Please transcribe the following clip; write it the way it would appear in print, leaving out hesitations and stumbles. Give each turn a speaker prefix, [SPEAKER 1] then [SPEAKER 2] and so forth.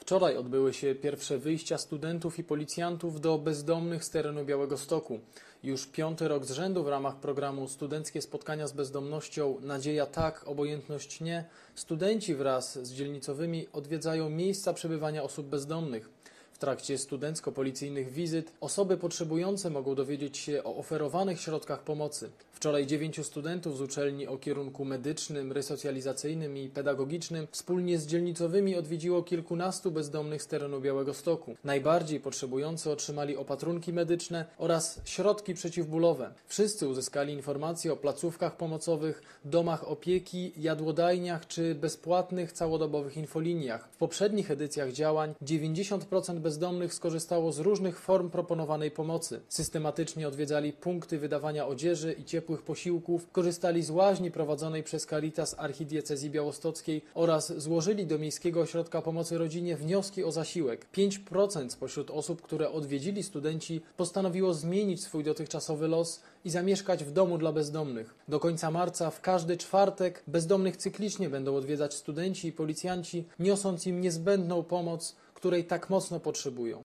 [SPEAKER 1] Wczoraj odbyły się pierwsze wyjścia studentów i policjantów do bezdomnych z terenu Białegostoku. Już 5. rok z rzędu w ramach programu Studenckie Spotkania z Bezdomnością Nadzieja tak, obojętność nie, studenci wraz z dzielnicowymi odwiedzają miejsca przebywania osób bezdomnych. W trakcie studencko-policyjnych wizyt osoby potrzebujące mogą dowiedzieć się o oferowanych środkach pomocy. Wczoraj 9 studentów z uczelni o kierunku medycznym, resocjalizacyjnym i pedagogicznym wspólnie z dzielnicowymi odwiedziło kilkunastu bezdomnych z terenu Białegostoku. Najbardziej potrzebujący otrzymali opatrunki medyczne oraz środki przeciwbólowe. Wszyscy uzyskali informacje o placówkach pomocowych, domach opieki, jadłodajniach czy bezpłatnych całodobowych infoliniach. W poprzednich edycjach działań 90% bezdomnych skorzystało z różnych form proponowanej pomocy. Systematycznie odwiedzali punkty wydawania odzieży i ciepłych posiłków, korzystali z łaźni prowadzonej przez Caritas Archidiecezji Białostockiej oraz złożyli do Miejskiego Ośrodka Pomocy Rodzinie wnioski o zasiłek. 5% spośród osób, które odwiedzili studenci, postanowiło zmienić swój dotychczasowy los i zamieszkać w domu dla bezdomnych. Do końca marca w każdy czwartek bezdomnych cyklicznie będą odwiedzać studenci i policjanci, niosąc im niezbędną pomoc, której tak mocno potrzebują.